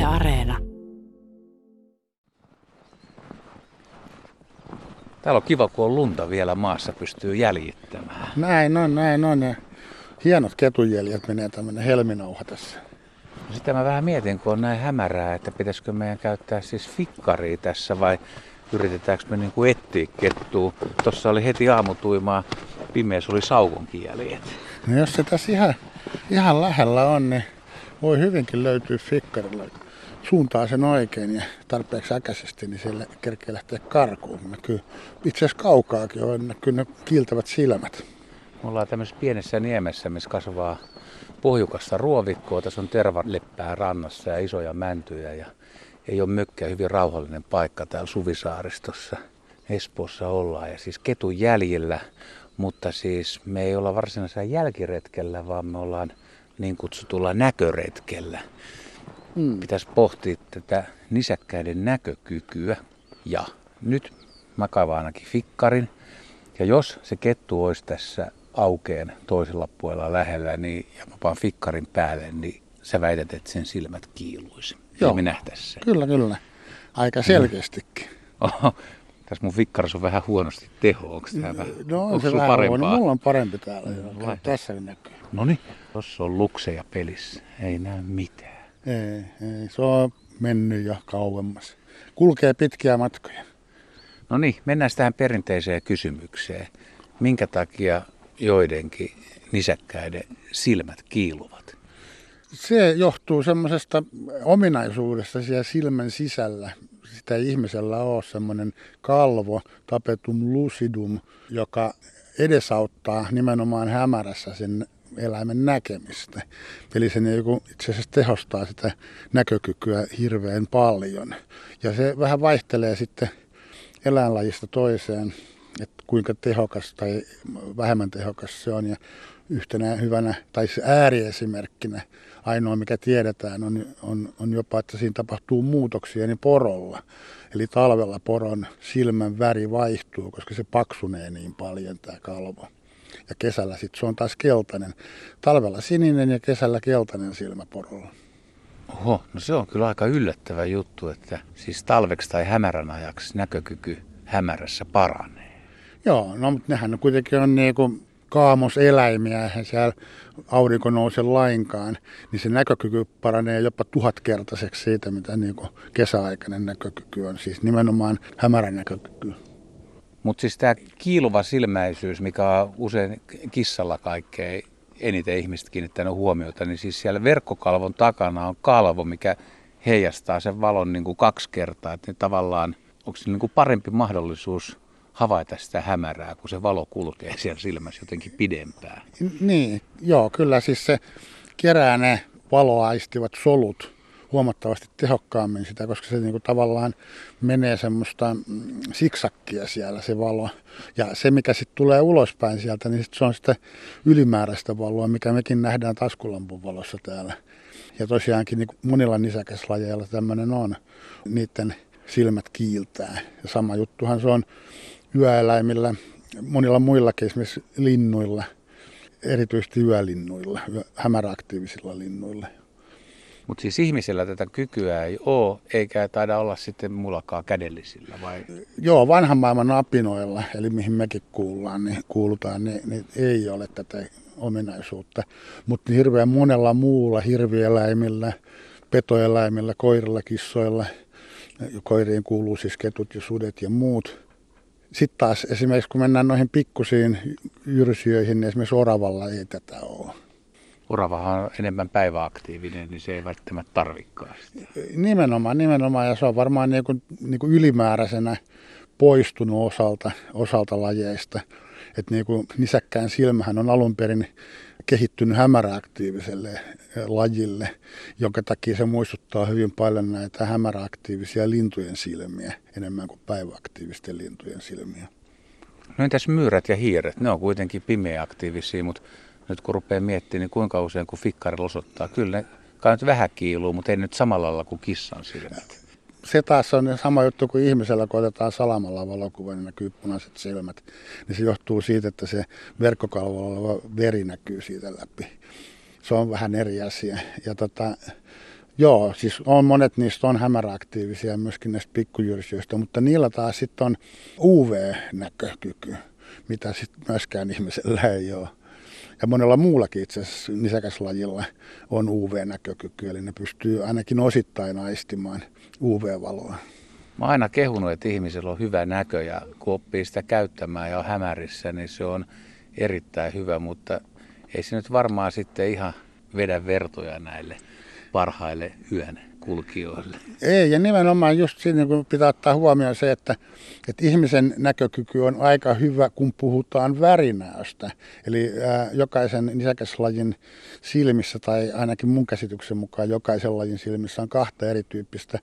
Areena. Täällä on kiva, kun on lunta vielä maassa, pystyy jäljittämään. Näin on. Ja hienot ketujäljet menee tämmönen helminauha tässä. No sitä mä vähän mietin, kun on näin hämärää, että pitäisikö meidän käyttää siis fikkaria tässä vai yritetäänkö me niinku etsiä kettua. Tossa oli heti aamutuimaa, pimeässä oli saukonkin jäljet. No jos se tässä ihan lähellä on, niin voi hyvinkin löytyä fikkarilla. Suuntaa sen oikein ja tarpeeksi äkäisesti, niin siellä kerkee lähteä karkuun. Näkyy itse asiassa kaukaakin on, näkyy ne kiiltävät silmät. Me ollaan tämmöisessä pienessä niemessä, missä kasvaa pohjukasta ruovikkoa. Tässä on tervaleppää rannassa ja isoja mäntyjä ja ei ole mökkiä, hyvin rauhallinen paikka täällä Suvisaaristossa. Espoossa ollaan ja siis ketun jäljillä, mutta siis me ei olla varsinaisella jälkiretkellä, vaan me ollaan niin kutsutulla näköretkellä. Pitäisi pohtia tätä nisäkkäiden näkökykyä ja nyt mä kaivan ainakin fikkarin ja jos se kettu olisi tässä aukeen toisella puolella lähellä niin, ja mä paan fikkarin päälle, niin sä väität, että sen silmät kiiluisi. Joo, me nähtäisi sen. Kyllä. Aika selkeästikin. Oho, tässä mun fikkarissa on vähän huonosti teho. Onko tämä vähän? No onko se vähän huono. Mulla on parempi täällä. Tässä näkyy. Noniin, tuossa on lukseja pelissä. Ei näy mitään. Ei. Se on mennyt jo kauemmas. Kulkee pitkiä matkoja. No niin, mennään tähän perinteiseen kysymykseen. Minkä takia joidenkin nisäkkäiden silmät kiiluvat? Se johtuu semmoisesta ominaisuudesta siellä silmän sisällä. Sitä ei ihmisellä ole semmoinen kalvo, tapetum lucidum, joka edesauttaa nimenomaan hämärässä sen eläimen näkemistä. Eli se itse asiassa tehostaa sitä näkökykyä hirveän paljon. Ja se vähän vaihtelee sitten eläinlajista toiseen, että kuinka tehokas tai vähemmän tehokas se on. Ja yhtenä hyvänä tai ääriesimerkkinä ainoa mikä tiedetään on jopa, että siinä tapahtuu muutoksia niin porolla. Eli talvella poron silmän väri vaihtuu, koska se paksunee niin paljon tämä kalvo. Ja kesällä sitten se on taas keltainen. Talvella sininen ja kesällä keltainen silmä porolla. Oho, no se on kyllä aika yllättävä juttu, että siis talveksi tai hämärän ajaksi näkökyky hämärässä paranee. Joo, no mutta nehän kuitenkin on niinku kaamoseläimiä, eihän siellä aurinko nouse lainkaan, niin se näkökyky paranee jopa 1000-kertaiseksi siitä, mitä niinku kesäaikainen näkökyky on, siis nimenomaan hämärän näkökyky. Mutta siis tämä kiiluva silmäisyys, mikä on usein kissalla kaikkein eniten ihmiset kiinnittänyt huomiota, niin siis siellä verkkokalvon takana on kalvo, mikä heijastaa sen valon niin kuin 2 kertaa. Että tavallaan onko se niin kuin parempi mahdollisuus havaita sitä hämärää, kun se valo kulkee siellä silmässä jotenkin pidempään? Niin, joo, kyllä siis se kerää ne valoaistivat solut huomattavasti tehokkaammin sitä, koska se niinku tavallaan menee semmoista siksakkia siellä se valo. Ja se, mikä sitten tulee ulospäin sieltä, niin se on sitä ylimääräistä valoa, mikä mekin nähdään taskulampun valossa täällä. Ja tosiaankin niin monilla nisäkäslajeilla tämmöinen on. Niiden silmät kiiltää. Ja sama juttuhan se on yöeläimillä, monilla muillakin, esimerkiksi linnuilla, erityisesti yölinnuilla, hämäräaktiivisilla linnuilla. Mutta siis ihmisillä tätä kykyä ei ole, eikä taida olla sitten mullakaan kädellisillä, vai? Joo, vanhan maailman apinoilla, eli mihin mekin kuulutaan, niin ei ole tätä ominaisuutta. Mutta hirveän monella muulla hirvieläimillä, petoeläimillä, koirilla, kissoilla, koiriin kuuluu siis ketut ja sudet ja muut. Sitten taas esimerkiksi kun mennään noihin pikkusiin jyrsijöihin, niin esimerkiksi oravalla ei tätä ole. Oravahan on enemmän päiväaktiivinen, niin se ei välttämättä tarvikaan sitä. Nimenomaan, ja se on varmaan niin kuin ylimääräisenä poistunut osalta lajeista. Että niin kuin nisäkkään silmähän on alun perin kehittynyt hämäräaktiiviselle lajille, jonka takia se muistuttaa hyvin paljon näitä hämäräaktiivisia lintujen silmiä enemmän kuin päiväaktiivisten lintujen silmiä. No entäs myyrät ja hiiret? Ne on kuitenkin pimeäaktiivisia, mutta nyt kun rupeaa miettimään, niin kuinka usein kun fikkarilla osoittaa, kyllä ne kai nyt vähän kiiluu, mutta ei nyt samalla lailla kuin kissan silmät. Se taas on sama juttu kuin ihmisellä, kun otetaan salamalla valokuva, niin näkyy punaiset silmät. Niin se johtuu siitä, että se verkkokalvolla oleva veri näkyy siitä läpi. Se on vähän eri asia. Ja Joo, siis on monet niistä on hämäräaktiivisia myöskin näistä pikkujyrsijöistä, mutta niillä taas sitten on UV-näkökyky, mitä sitten myöskään ihmisellä ei ole. Ja monella muullakin itse asiassa nisäkäslajilla on UV-näkökyky, eli ne pystyy ainakin osittain aistimaan UV-valoa. Mä oon aina kehunut, että ihmisellä on hyvä näkö ja kun oppii sitä käyttämään ja on hämärissä, niin se on erittäin hyvä, mutta ei se nyt varmaan sitten ihan vedä vertoja näille parhaille yön kulkijoille. Ei, ja nimenomaan just siinä, kun pitää ottaa huomioon se, että ihmisen näkökyky on aika hyvä, kun puhutaan värinäöstä. Eli jokaisen nisäkäslajin silmissä, tai ainakin mun käsityksen mukaan jokaisen lajin silmissä on kahta erityyppistä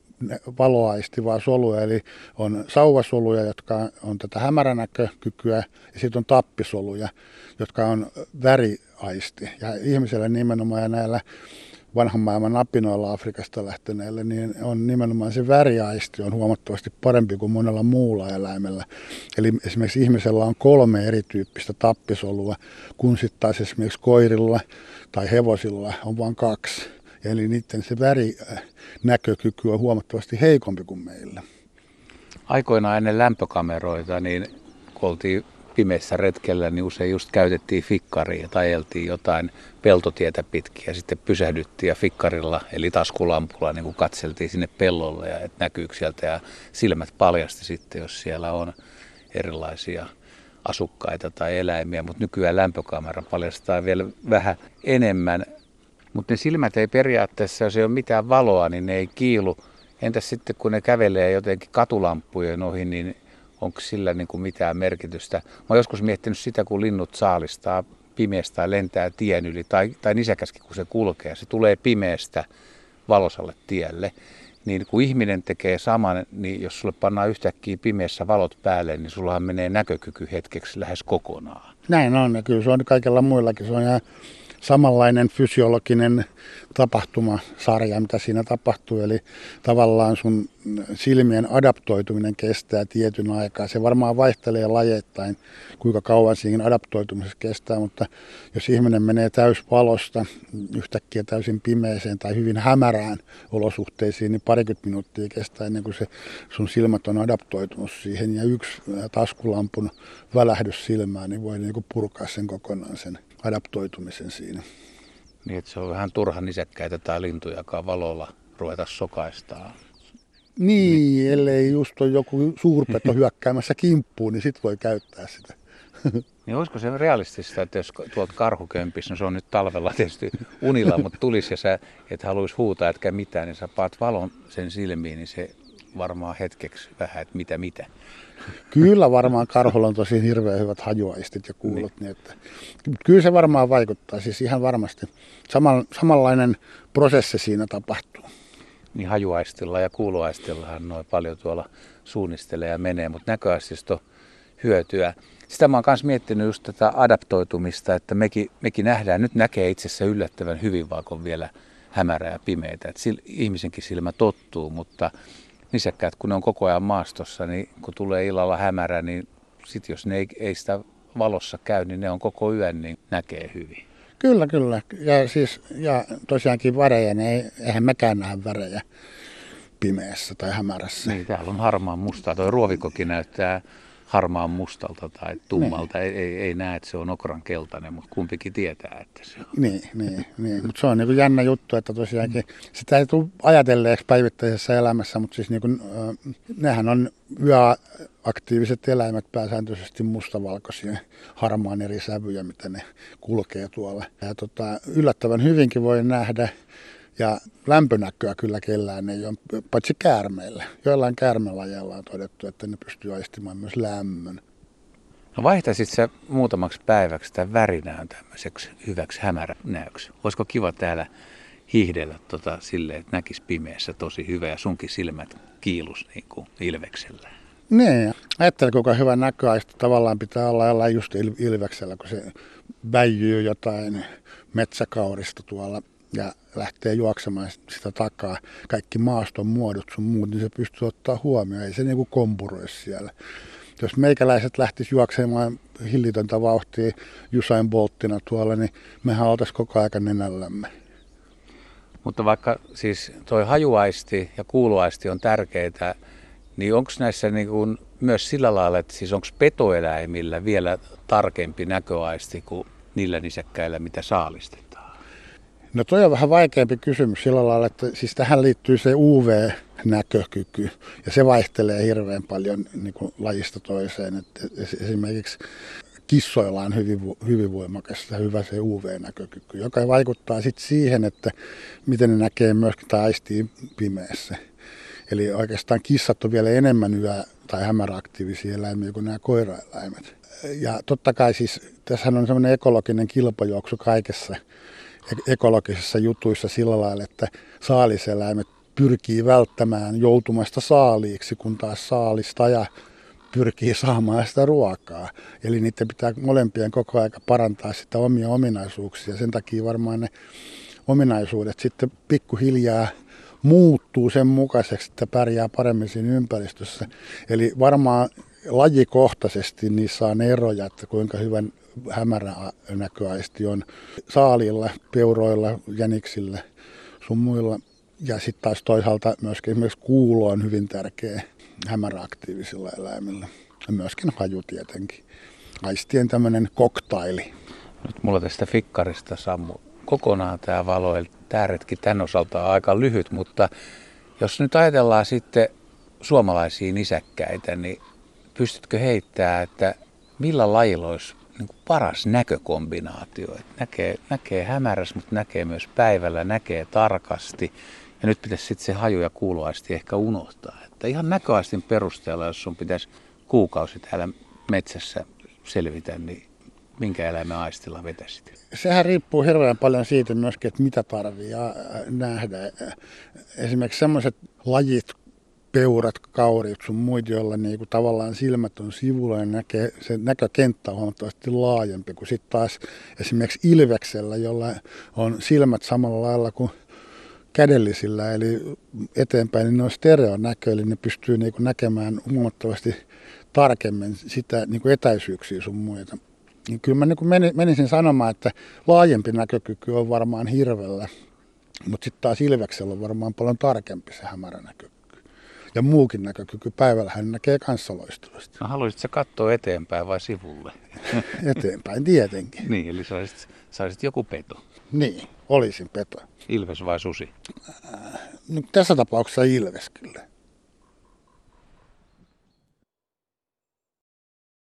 valoaistivaa soluja, eli on sauvasoluja, jotka on tätä hämäränäkökykyä, ja sitten on tappisoluja, jotka on väriaisti. Ja ihmisellä nimenomaan ja näillä vanhan maailman apinoilla Afrikasta lähteneillä, niin on nimenomaan se väriaisti on huomattavasti parempi kuin monella muulla eläimellä. Eli esimerkiksi ihmisellä on 3 erityyppistä tappisolua, kun sitten taas esimerkiksi koirilla tai hevosilla on vain 2. Eli niiden se värinäkökyky on huomattavasti heikompi kuin meillä. Aikoinaan ennen lämpökameroita, niin kun oltiin pimeässä retkellä, niin usein just käytettiin fikkaria tai ajeltiin jotain peltotietä pitkin ja sitten pysähdyttiin ja fikkarilla eli taskulampulla niin kuin katseltiin sinne pellolle ja että näkyykö sieltä ja silmät paljasti sitten, jos siellä on erilaisia asukkaita tai eläimiä, mutta nykyään lämpökamera paljastaa vielä vähän enemmän. Mutta ne silmät ei periaatteessa, jos ei ole mitään valoa, niin ne ei kiilu. Entäs sitten kun ne kävelee jotenkin katulampujen ohi, niin onko sillä niin kuin mitään merkitystä? Mä oon joskus miettinyt sitä, kun linnut saalistaa pimeästä tai lentää tien yli, tai nisäkäskin kun se kulkee, se tulee pimeästä valosalle tielle. Niin kun ihminen tekee saman, niin jos sulle pannaan yhtäkkiä pimeässä valot päälle, niin sullahan menee näkökyky hetkeksi lähes kokonaan. Näin on, ja kyllä se on kaikilla muillakin. Se on ihan samanlainen fysiologinen tapahtumasarja, mitä siinä tapahtuu. Eli tavallaan sun silmien adaptoituminen kestää tietyn aikaa. Se varmaan vaihtelee lajeittain, kuinka kauan siihen adaptoitumisessa kestää, mutta jos ihminen menee täysvalosta yhtäkkiä täysin pimeeseen tai hyvin hämärään olosuhteisiin, niin 20 minuuttia kestää ennen kuin se sun silmät on adaptoitunut siihen. Ja yksi taskulampun välähdys silmään niin voi niin kuin purkaa sen kokonaan sen adaptoitumisen siinä. Niin, että se on vähän turha nisäkkäitä tai lintujakaan valolla ruveta sokaistaan. Niin, ellei just ole joku suurpeto hyökkäämässä kimppuun, niin sit voi käyttää sitä. Niin olisiko se realistista, että jos tuolta karhukömpis, no se on nyt talvella tietysti unilla, mutta tulisi ja sä et haluaisi huutaa etkä mitään, niin sä paat valon sen silmiin, niin se varmaan hetkeksi vähän, että mitä. Kyllä varmaan karhulla on tosi hirveän hyvät hajuaistit ja kuulot, niin että kyllä se varmaan vaikuttaa, siis ihan varmasti. Samanlainen prosessi siinä tapahtuu. Niin hajuaistilla ja kuuloaistillahan noin paljon tuolla suunnistelee ja menee, mutta näköaistista on hyötyä. Sitä mä oon myös miettinyt just tätä adaptoitumista, että mekin nähdään, nyt näkee itsessä yllättävän hyvin, vaikka on vielä hämärää ja pimeitä. Että ihmisenkin silmä tottuu, mutta nisäkkäät, kun ne on koko ajan maastossa, niin kun tulee illalla hämärä, niin sitten jos ne ei sitä valossa käy, niin ne on koko yön, niin näkee hyvin. Kyllä. Ja tosiaankin värejä, niin eihän mekään nähdä värejä pimeässä tai hämärässä. Niin, täällä on harmaan mustaa. Tuo ruovikkokin näyttää harmaan mustalta tai tummalta. Ei näe, että se on okran keltainen, mutta kumpikin tietää, että se on. Niin. Mutta se on niin kuin jännä juttu, että tosiaankin sitä ei tule ajatelleeksi päivittäisessä elämässä, mutta siis niin kuin, nehän on yöaktiiviset eläimet pääsääntöisesti mustavalkoisia, harmaan eri sävyjä, mitä ne kulkee tuolla. Ja yllättävän hyvinkin voi nähdä. Ja lämpönäköä kyllä kellään ei ole, paitsi käärmeillä. Joillain käärmelajeilla on todettu, että ne pystyy aistimaan myös lämmön. No vaihtaisit sä muutamaksi päiväksi tämän värinään tämmöiseksi hyväksi hämäränäöksi? Olisiko kiva täällä hiihdellä silleen, että näkisi pimeässä tosi hyvä ja sunkin silmät kiilus niin kuin ilveksellä? Niin, ajattele kuinka hyvä näköaisti tavallaan pitää olla jollain just ilveksellä, kun se väijyy jotain metsäkaurista tuolla ja lähtee juoksemaan sitä takaa, kaikki maaston muodot sun muut, niin se pystyy ottaa huomioon, ei se niinku kompuroi siellä. Jos meikäläiset lähtis juoksemaan hillitöntä vauhtia Usain Bolttina tuolla, niin mehän oltaisiin koko ajan nenällämme. Mutta vaikka siis toi hajuaisti ja kuuluaisti on tärkeitä, niin onko näissä niin kuin myös sillä lailla, että siis onko petoeläimillä vielä tarkempi näköaisti kuin niillä nisäkkäillä, mitä saalistetaan? No toi on vähän vaikeampi kysymys sillä lailla, että siis tähän liittyy se UV-näkökyky ja se vaihtelee hirveän paljon niin kuin lajista toiseen. Että esimerkiksi kissoilla on hyvin voimakas ja hyvä se UV-näkökyky, joka vaikuttaa sitten siihen, että miten ne näkee myöskin tai aistii pimeässä. Eli oikeastaan kissat on vielä enemmän tai hämäräaktiivisia eläimiä kuin nämä koiraeläimet. Ja totta kai siis tässähän on semmoinen ekologinen kilpajuoksu kaikessa ekologisissa jutuissa sillä lailla, että saaliseläimet pyrkii välttämään joutumasta saaliiksi, kun taas saalistaja pyrkii saamaan sitä ruokaa. Eli niiden pitää molempien koko ajan parantaa sitä omia ominaisuuksia. Sen takia varmaan ne ominaisuudet sitten pikkuhiljaa muuttuu sen mukaiseksi, että pärjää paremmin siinä ympäristössä. Eli varmaan lajikohtaisesti niissä on eroja, että kuinka hyvän hämärä näköaisti on saalilla, peuroilla, jäniksillä, sun muilla. Ja sitten taas toisaalta myöskin esimerkiksi kuulo on hyvin tärkeä hämäräaktiivisilla eläimillä. Ja myöskin haju tietenkin. Aistien tämmöinen koktaili. Nyt mulla tästä fikkarista sammu kokonaan tämä valo. Eli tämä retki tämän osalta on aika lyhyt, mutta jos nyt ajatellaan sitten suomalaisia nisäkkäitä, niin pystytkö heittämään, että millä lajilla olisi niin kuin paras näkökombinaatio? Että näkee hämärässä, mutta näkee myös päivällä, näkee tarkasti. Ja nyt pitäisi sitten se haju- ja kuuloaisti ehkä unohtaa. Että ihan näköaistin perusteella, jos sun pitäisi kuukausi täällä metsässä selvitä, niin minkä eläimen aistilla vetäisit? Sehän riippuu hirveän paljon siitä myöskin, että mitä tarvitsee nähdä. Esimerkiksi sellaiset lajit, peurat, kaurit sun muut, joilla niinku tavallaan silmät on sivulla ja se näkökenttä on huomattavasti laajempi kuin sitten taas esimerkiksi ilveksellä, jolla on silmät samalla lailla kuin kädellisillä, eli eteenpäin, niin ne on stereonäkö, eli ne pystyy niinku näkemään huomattavasti tarkemmin sitä niinku etäisyyksiä sun muita. Niin kyllä mä niinku menisin sanomaan, että laajempi näkökyky on varmaan hirvellä, mutta sitten taas ilveksellä on varmaan paljon tarkempi se hämärä näkökyky. Ja muukin näkökyky päivällä hän näkee kanssa loistavasti. No haluaisitko katsoa eteenpäin vai sivulle? Eteenpäin tietenkin. Niin, eli saisit joku peto. Niin, olisin peto. Ilves vai susi? No, tässä tapauksessa ilves kyllä.